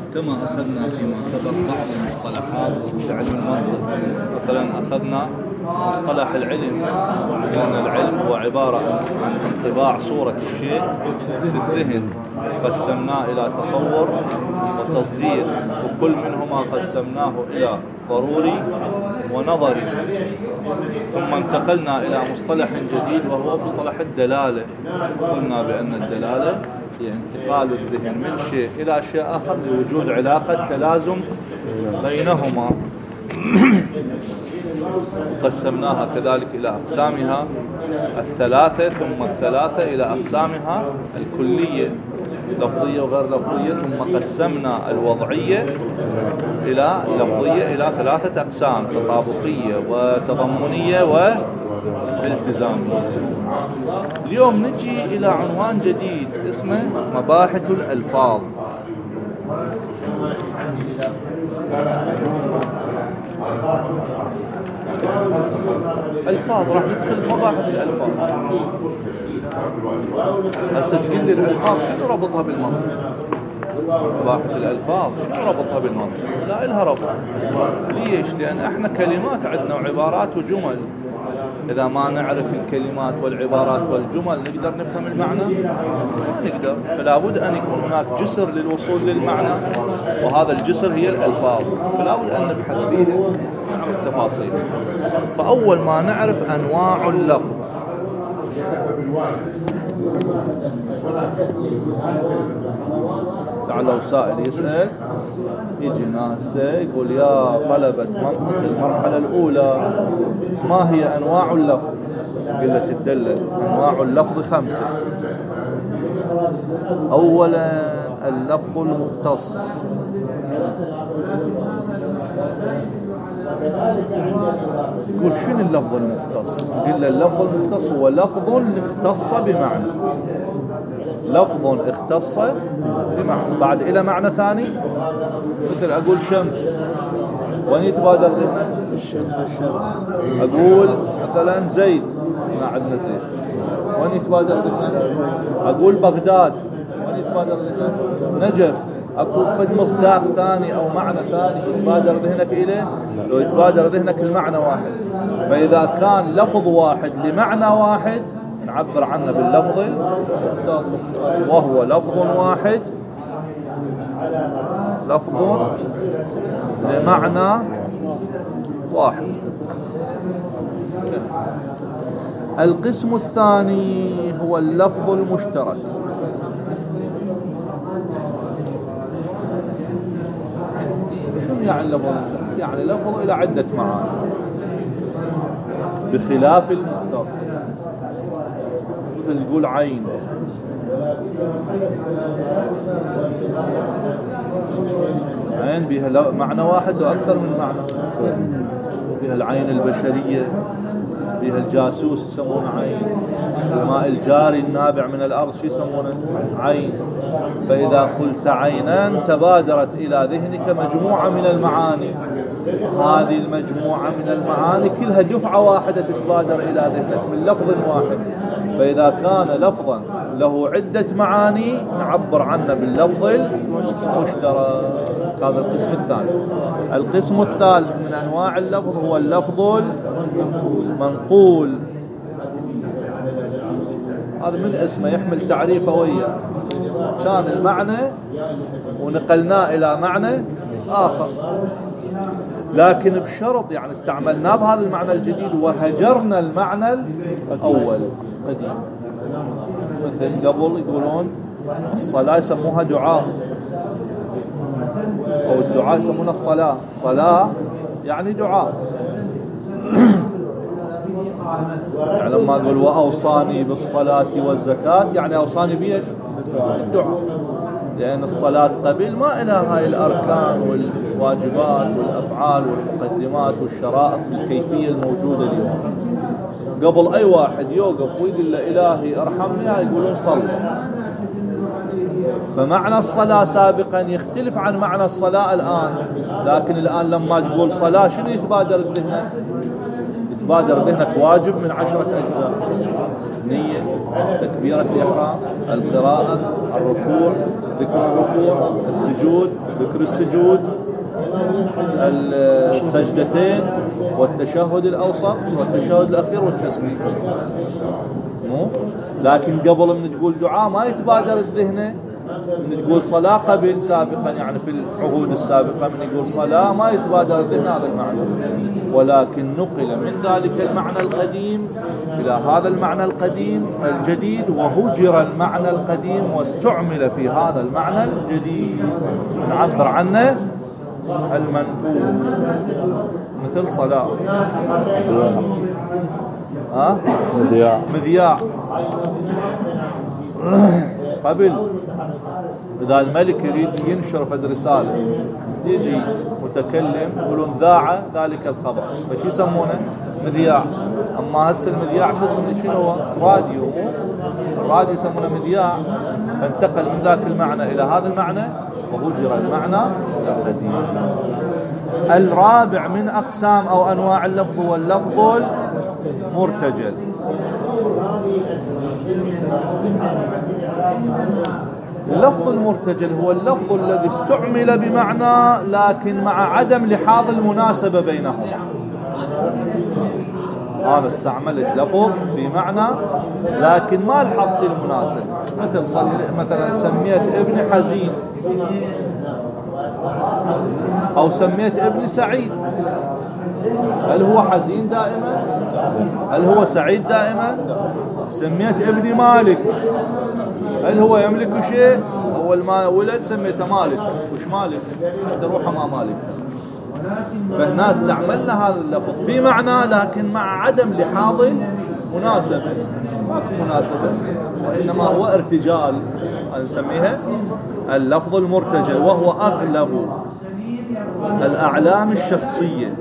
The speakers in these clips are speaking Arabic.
كما أخذنا فيما سبق بعض المصطلحات في علم المنطق. مثلا أخذنا مصطلح العلم، لأن العلم هو عبارة عن انطباع صورة الشيء في الذهن، قسمناه إلى تصور وتصديق، وكل منهما قسمناه إلى ضروري ونظري. ثم انتقلنا إلى مصطلح جديد وهو مصطلح الدلالة. قلنا بأن الدلالة هي انتقال الذهن من شيء إلى شيء آخر لوجود علاقة تلازم بينهما. قسمناها كذلك إلى أقسامها الثلاثة، ثم الثلاثة إلى أقسامها الكلية، لفظية وغير لفظية. ثم قسمنا الوضعية إلى لفظية إلى ثلاثة أقسام: تطابقية وتضمنية والتزامية. اليوم نجي إلى عنوان جديد اسمه مباحث الألفاظ. الألفاظ راح ندخل مباحث الألفاظ. هسه تقول لي الألفاظ شنو ربطها بالمنطق؟ مباحث الألفاظ شنو ربطها بالمنطق؟ لا إلها ربط. ليش؟ لأن احنا كلمات عندنا وعبارات وجمل. إذا ما نعرف الكلمات والعبارات والجمل نقدر نفهم المعنى؟ ما نقدر. فلا بد أن يكون هناك جسر للوصول للمعنى، وهذا الجسر هي الألفاظ. فلا بد أن نبحث بها ونعرف تفاصيل. فأول ما نعرف أنواع اللفظ. لو سائل يسأل يجي ناس يقول: يا طلبة منطق المرحلة الأولى، ما هي أنواع اللفظ؟ قلة تدلل. أنواع اللفظ 5. أولا اللفظ المختص. يقول: شنو اللفظ المختص؟ قل: اللفظ المختص هو لفظ اختص بمعنى. لفظ اختص بمعنى بعد إلى معنى ثاني. مثل أقول شمس، وين يتبادر ذهنك؟ الشمس. أقول مثلا زيد، ما عندنا زيد، وين يتبادر ذهنك؟ أقول بغداد، وين يتبادر ذهنك؟ نجف. أقول فد مصداق ثاني أو معنى ثاني يتبادر ذهنك إليه؟ لو يتبادر ذهنك المعنى واحد. فإذا كان لفظ واحد لمعنى واحد نعبر عنه باللفظ، وهو لفظ واحد، لفظ لمعنى واحد. القسم الثاني هو اللفظ المشترك. شنو يعني اللفظ المشترك؟ يعني لفظ إلى عدة معاني بخلاف المختص. مثل تقول عين، عين بها معنى واحد وأكثر من معنى. بها العين البشرية، بها الجاسوس يسمونه عين، الماء الجاري النابع من الأرض شو يسمونه؟ عين. فإذا قلت عينان تبادرت إلى ذهنك مجموعة من المعاني. هذه المجموعة من المعاني كلها دفعة واحدة تتبادر إلى ذهنك من لفظ واحد. فإذا كان لفظا له عدة معاني نعبر عنه باللفظ المشترك. هذا القسم الثاني. القسم الثالث من أنواع اللفظ هو اللفظ المنقول. هذا من اسمه يحمل تعريفه وياه. كان المعنى ونقلناه إلى معنى آخر، لكن بشرط يعني استعملناه بهذا المعنى الجديد وهجرنا المعنى الأول قديم. مثل قبل يقولون الصلاة يسموها دعاء، أو الدعاء يسمونها الصلاة. صلاة يعني دعاء. يعني لما أقول وأوصاني بالصلاة والزكاة يعني أوصاني بيش الدعاء، لأن الصلاة قبل ما إلها هاي الأركان والواجبات والأفعال والمقدمات والشرائط بالكيفية الموجودة اليوم. قبل أي واحد يوقف ويقول له إلهي ارحمني يقولون صلى. فمعنى الصلاة سابقا يختلف عن معنى الصلاة الآن. لكن الآن لما تقول صلاة شنو يتبادر الذهن؟ يتبادر ذهنك واجب من 10 أجزاء: نية، تكبيرة الإحرام، القراءة، الركوع، ذكر الركوع، السجود، ذكر السجود، السجدتين، والتشهد الأوسط والتشهد الأخير والتسليم. لكن قبل من تقول دعاء ما يتبادر الذهن. من تقول صلاة قبل سابقا، يعني في العهود السابقة من يقول صلاة ما يتبادر الذهن هذا المعنى، ولكن نقل من ذلك المعنى القديم إلى هذا المعنى القديم الجديد، وهجر المعنى القديم واستعمل في هذا المعنى الجديد، نعبر عنه المنقول، مثل صلاة، مذياع. قبل إذا الملك يريد ينشر فد رسالة، يجي متكلم يقولون ذاع ذلك الخبر، فش يسمونه؟ مذياع. أما هسه المذياع شنو هو؟ راديو. الراديو يسمونه مذياع، فانتقل من ذاك المعنى إلى هذا المعنى وهجر المعنى القديم. الرابع من أقسام أو أنواع اللفظ هو اللفظ المرتجل. اللفظ المرتجل هو اللفظ الذي استعمل بمعنى لكن مع عدم لحاظ المناسبة بينهما. أنا استعملت لفظ في معنى لكن ما لحظت المناسب، مثلا سميت ابني حزين أو سميت ابني سعيد. هل هو حزين دائما؟ هل هو سعيد دائما؟ سميت ابني مالك، هل هو يملك شيء؟ أول ما ولد سميته مالك. وش مالك؟ حتى روحه ما مالك. فهنا استعملنا هذا اللفظ في معنى لكن مع عدم لحاظ مناسبة، ماكو مناسبة، وإنما هو ارتجال، نسميها اللفظ المرتجل، وهو أغلب الأعلام الشخصية.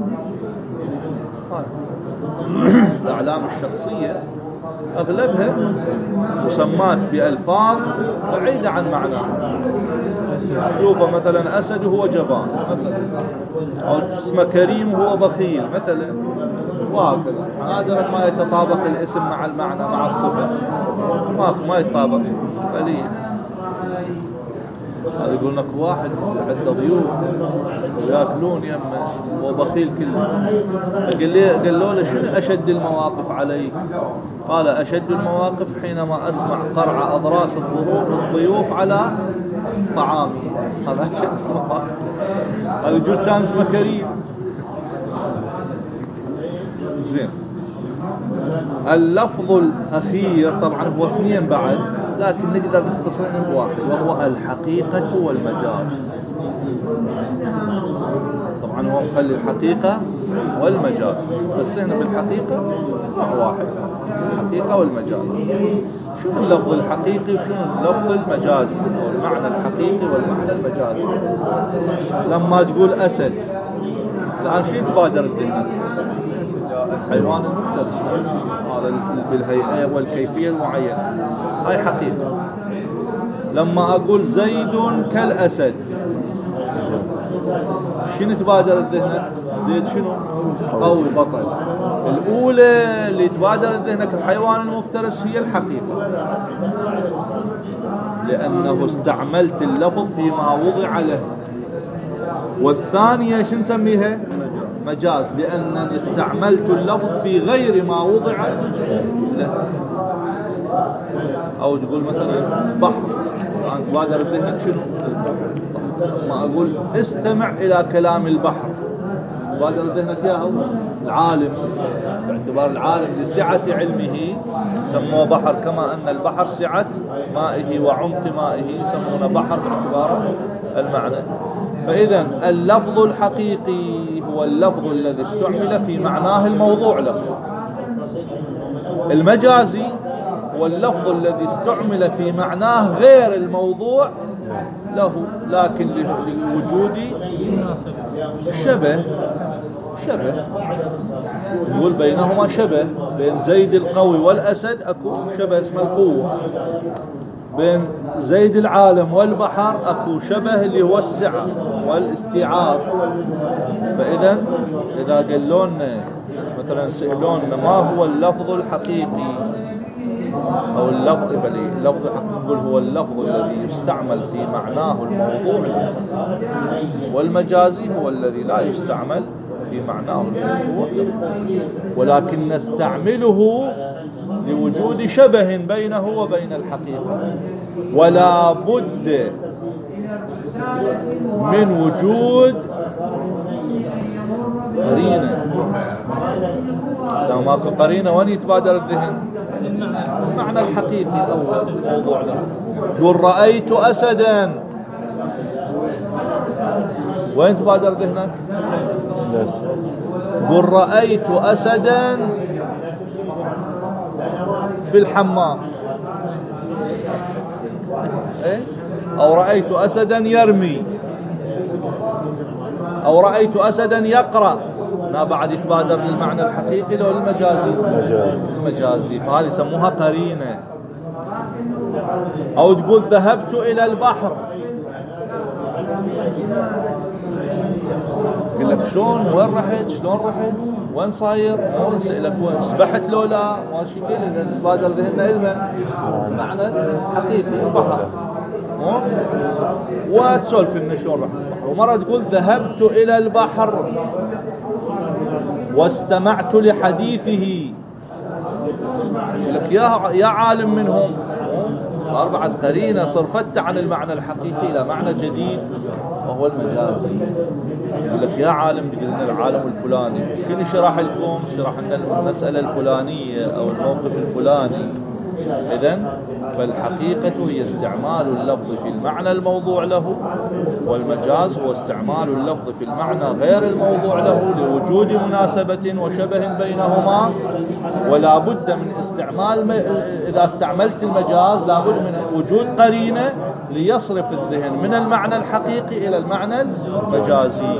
الأعلام الشخصية أغلبها مسمات بألفاظ بعيدة عن معناها. شوفه مثلا أسد هو جبان مثلا، أو اسمه كريم هو بخيل مثلا، وهكذا. نادرا ما يتطابق الاسم مع المعنى مع الصفة، ما يتطابق قليل. هذا يقول لك واحد عنده ضيوف وياكلون يمه وبخيل كله، قال له شنو أشد المواقف عليك؟ قال أشد المواقف حينما أسمع قرع أضراس الضيوف على طعامي. هذا أشد المواقف. هذا يجوز كان اسمه كريم. زين. اللفظ الأخير طبعا هو اثنين بعد، لكن نقدر نختصرهم بواحد، وهو الحقيقة والمجاز. طبعا هو مخلي الحقيقة والمجاز، بس هنا بالحقيقة واحد، الحقيقة والمجاز. شنو اللفظ الحقيقي وشنو اللفظ المجازي، أو المعنى الحقيقي والمعنى المجازي؟ لما تقول أسد الآن شو يتبادر الذهن؟ حيوان المفترس، هذا بالهيئة والكيفية المعينة، هاي حقيقة. لما أقول زيد كالأسد شنو تبادر الذهن؟ زيد شنو؟ قوي بطل. الأولى اللي تبادر الذهن الحيوان المفترس هي الحقيقة، لأنه استعملت اللفظ فيما وضع له. والثانية شو نسميها؟ مجاز، لأنني استعملت اللفظ في غير ما وضع له. أو تقول مثلا بحر، أنت بادر الذهن شنو؟ ما أقول استمع إلى كلام البحر، بادر الذهن ياهو العالم، باعتبار العالم لسعة علمه سموه بحر، كما أن البحر سعة مائه وعمق مائه يسمونه بحر باعتبار المعنى. فإذا اللفظ الحقيقي هو اللفظ الذي استعمل في معناه الموضوع له. المجازي هو اللفظ الذي استعمل في معناه غير الموضوع له، لكن للوجود شبه. يقول بينهما شبه، بين زيد القوي والأسد أكو شبه اسمه القوة. بين زيد العالم والبحر اكو شبه اللي هو السعة والاستيعاب. فإذا إذا قالوا لنا مثلا سئلونا ما هو اللفظ الحقيقي أو اللفظ الحقيقي، نقول هو اللفظ الذي يستعمل في معناه الموضوعي، والمجازي هو الذي لا يستعمل في معناه الموضوعي، ولكن نستعمله لوجود شبه بينه وبين الحقيقة، ولا بد من وجود قرينة. لو ماكو قرينة وين يتبادر الذهن؟ المعنى الحقيقي الأول الموضوع له. قل رأيت أسدا، وين تبادر ذهنك؟ قل رأيت أسدا في الحمام، أو رأيت أسدا يرمي، أو رأيت أسدا يقرأ. لا بعد يتبادر للمعنى الحقيقي لو المجازي؟ المجازي. فهذه يسموها قرينة. أو تقول ذهبت إلى البحر، يقول لك شلون؟ وين رحت؟ شلون رحت؟ وين صاير؟ ما نسألك وين سبحت لو لا؟ ما شي كذا. إذا تبادر ذهننا علما معنى حقيقي البحر، وتسولف لنا شلون رحت البحر. ومرة تقول ذهبت إلى البحر واستمعت لحديثه، يقول لك يا عالم منهم. صار بعد قرينة صرفت عن المعنى الحقيقي إلى معنى جديد وهو المجازي. يقول لك يا عالم، تقول لنا العالم الفلاني، شنو شرح لكم؟ شرح لنا المسألة الفلانية أو الموقف الفلاني. إذن فالحقيقة هي استعمال اللفظ في المعنى الموضوع له، والمجاز هو استعمال اللفظ في المعنى غير الموضوع له لوجود مناسبة وشبه بينهما. ولا بد من استعمال إذا استعملت المجاز لا بد من وجود قرينة ليصرف الذهن من المعنى الحقيقي إلى المعنى المجازي.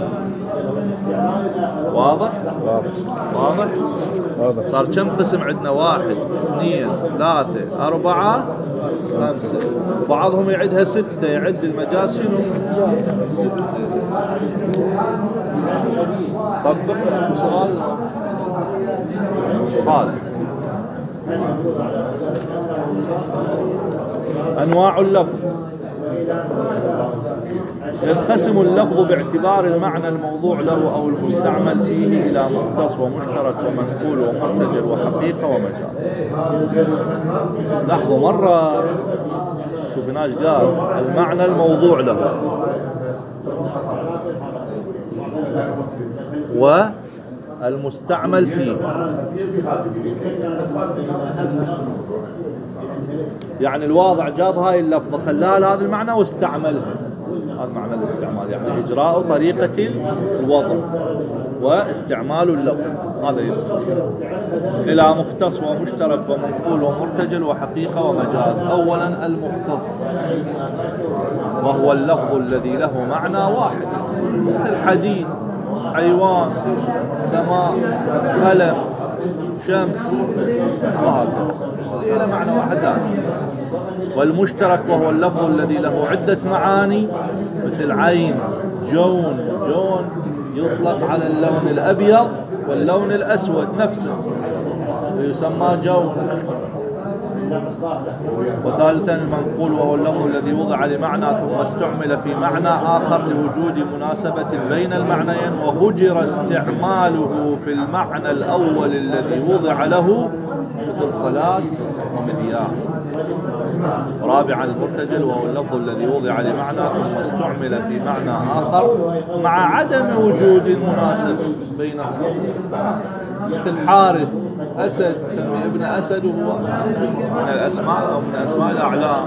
واضح؟ واضح؟ صار كم قسم عندنا؟ 1 2 3 4 5. بعضهم يعدها 6، يعد المجاز شنو؟ 6. طبق سؤال. قال أنواع اللفظ. ينقسم اللفظ باعتبار المعنى الموضوع له أو المستعمل فيه إلى مختص ومشترك ومنقول ومرتجل وحقيقة ومجاز. لاحظوا مرة شوفناش قال المعنى الموضوع له والمستعمل فيه، يعني الواضع جاب هاي اللفظة خلاها لهذا المعنى واستعملها. هذا معنى الاستعمال، يعني إجراء طريقة الوضع واستعمال اللفظ. هذا يقصد إلى مختص ومشترك ومنقول ومرتجل وحقيقة ومجاز. أولا المختص، وهو اللفظ الذي له معنى واحد، مثل حديد، حيوان، سماء، قلم، شمس، وهكذا له معنى واحد. والمشترك وهو اللفظ الذي له عدة معاني، مثل عين، جون. جون يطلق على اللون الأبيض واللون الأسود نفسه ويسمى جون. وثالثا المنقول وهو اللفظ الذي وضع لمعنى ثم استعمل في معنى آخر لوجود مناسبة بين المعنيين وهجر استعماله في المعنى الأول الذي وضع له، مثل صلاة ومذياع. رابعا المرتجل وهو اللفظ الذي وضع لمعنى ثم استعمل في معنى آخر مع عدم وجود المناسبة بينهما، مثل حارث، أسد، سمي ابن أسد، وهو من الأسماء أو من أسماء الأعلام.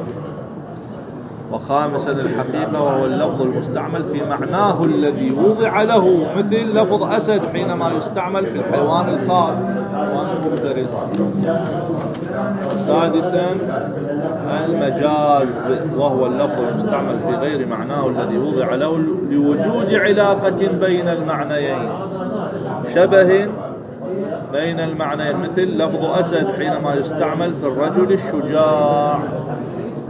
وخامسا الحقيقة وهو اللفظ المستعمل في معناه الذي وضع له، مثل لفظ أسد حينما يستعمل في الحيوان الخاص، حيوان المفترس. وسادسا المجاز وهو اللفظ المستعمل في غير معناه الذي وضع له لوجود علاقة بين المعنيين، شبه بين المعنيين، مثل لفظ أسد حينما يستعمل في الرجل الشجاع.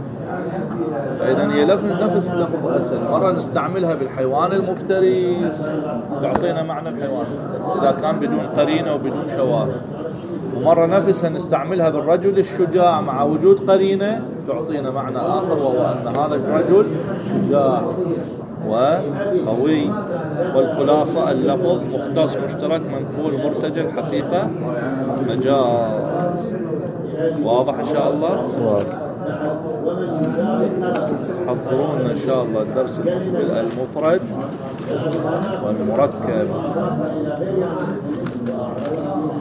فإذا هي نفس لفظ أسد، مرة نستعملها بالحيوان المفترس تعطينا معنى الحيوان المفترس إذا كان بدون قرينة وبدون شواهد، ومرة نفسها نستعملها بالرجل الشجاع مع وجود قرينة تعطينا معنى آخر، وهو أن هذا الرجل شجاع وقوي. والخلاصة اللفظ مختص مشترك منقول مرتجل حقيقة مجاز. واضح إن شاء الله؟ تحضرون إن شاء الله الدرس المقبل المفرد والمركب.